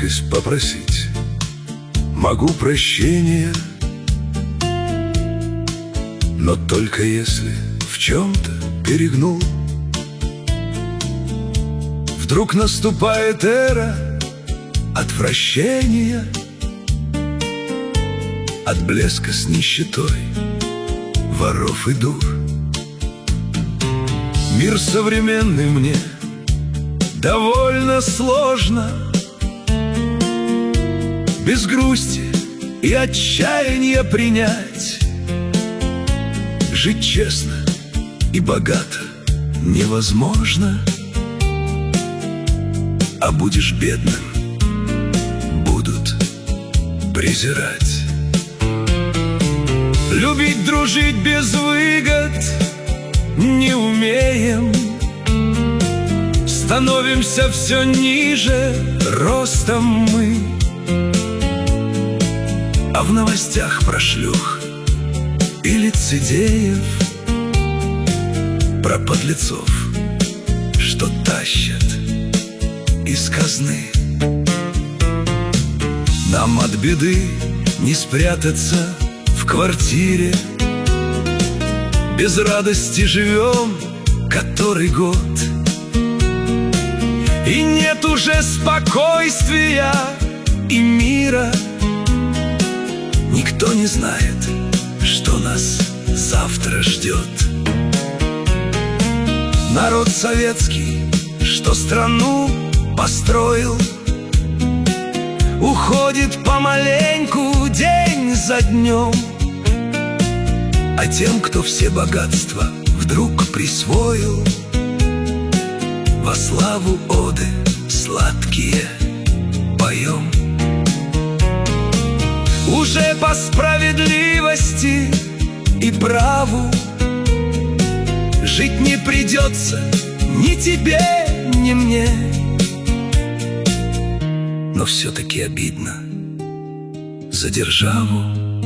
резкость попросить могу прощения, но только если в чем-то перегнул. Вдруг наступает эра отвращения от блеска с нищетой, воров и дур. Мир современный мне довольно сложно, без грусти и отчаяния принять. Жить честно и богато невозможно, а будешь бедным, будут презирать. Любить, дружить без выгод не умеем, становимся все ниже ростом мы. А в новостях про шлюх и лицедеев, про подлецов, что тащат из казны. Нам от беды не спрятаться в квартире, без радости живем который год. И нет уже спокойствия и мира, никто не знает, что нас завтра ждет. Народ советский, что страну построил, уходит помаленьку день за днем. А тем, кто все богатства вдруг присвоил, во славу оды сладкие поем. Уже по справедливости и праву жить не придется ни тебе, ни мне. Но все-таки обидно за державу,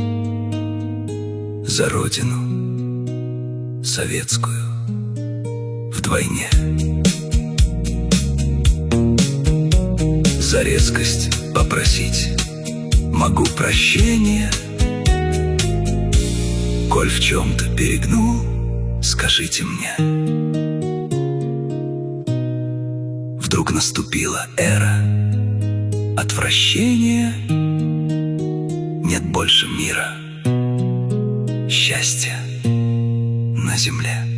за родину советскую вдвойне. За резкость попросить могу прощения, коль в чем-то перегнул, скажите мне. Вдруг наступила эра отвращения, нет больше мира, счастья на земле.